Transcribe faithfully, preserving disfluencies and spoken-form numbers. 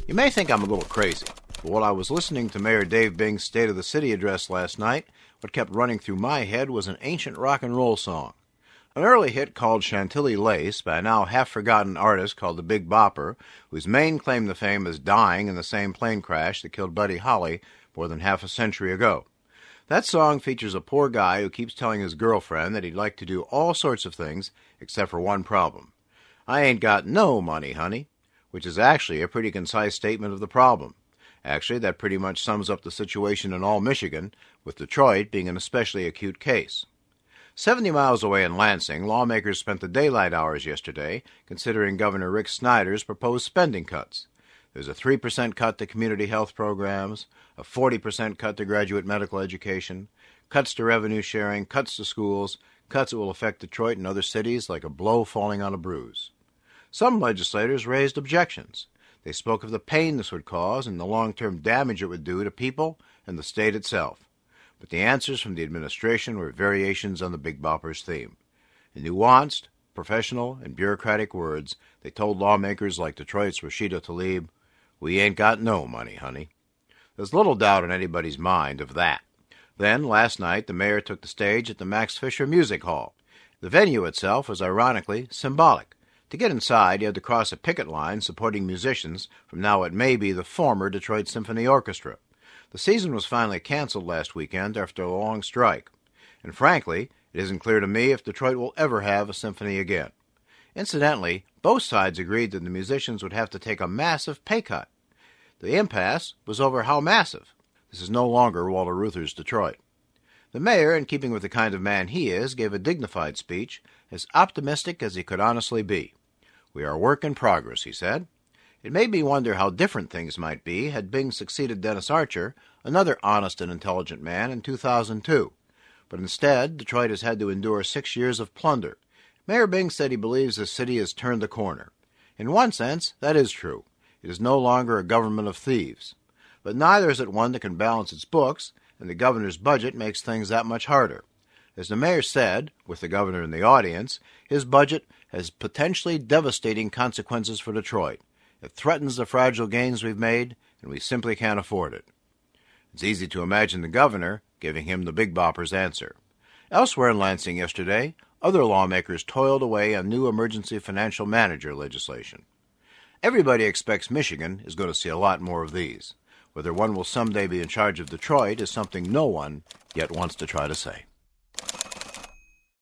You may think I'm a little crazy, but while I was listening to Mayor Dave Bing's State of the City address last night, what kept running through my head was an ancient rock and roll song. An early hit called Chantilly Lace by a now half-forgotten artist called the Big Bopper, whose main claim to fame is dying in the same plane crash that killed Buddy Holly more than half a century ago. That song features a poor guy who keeps telling his girlfriend that he'd like to do all sorts of things except for one problem. I ain't got no money, honey, which is actually a pretty concise statement of the problem. Actually, that pretty much sums up the situation in all Michigan, with Detroit being an especially acute case. Seventy miles away in Lansing, lawmakers spent the daylight hours yesterday considering Governor Rick Snyder's proposed spending cuts. There's a three percent cut to community health programs, a forty percent cut to graduate medical education, cuts to revenue sharing, cuts to schools, cuts that will affect Detroit and other cities like a blow falling on a bruise. Some legislators raised objections. They spoke of the pain this would cause and the long-term damage it would do to people and the state itself. But the answers from the administration were variations on the Big Bopper's theme. In nuanced, professional, and bureaucratic words, they told lawmakers like Detroit's Rashida Tlaib, "We ain't got no money, honey." There's little doubt in anybody's mind of that. Then, last night, the mayor took the stage at the Max Fisher Music Hall. The venue itself was ironically symbolic. To get inside, you had to cross a picket line supporting musicians from now what may be the former Detroit Symphony Orchestra. The season was finally canceled last weekend after a long strike. And frankly, it isn't clear to me if Detroit will ever have a symphony again. Incidentally, both sides agreed that the musicians would have to take a massive pay cut. The impasse was over how massive. This is no longer Walter Reuther's Detroit. The mayor, in keeping with the kind of man he is, gave a dignified speech, as optimistic as he could honestly be. "We are a work in progress," he said. It made me wonder how different things might be had Bing succeeded Dennis Archer, another honest and intelligent man, in two thousand two. But instead, Detroit has had to endure six years of plunder. Mayor Bing said he believes the city has turned the corner. In one sense, that is true. It is no longer a government of thieves. But neither is it one that can balance its books, and the governor's budget makes things that much harder. As the mayor said, with the governor in the audience, his budget has potentially devastating consequences for Detroit. It threatens the fragile gains we've made, and we simply can't afford it. It's easy to imagine the governor giving him the Big Bopper's answer. Elsewhere in Lansing yesterday, other lawmakers toiled away on new emergency financial manager legislation. Everybody expects Michigan is going to see a lot more of these. Whether one will someday be in charge of Detroit is something no one yet wants to try to say.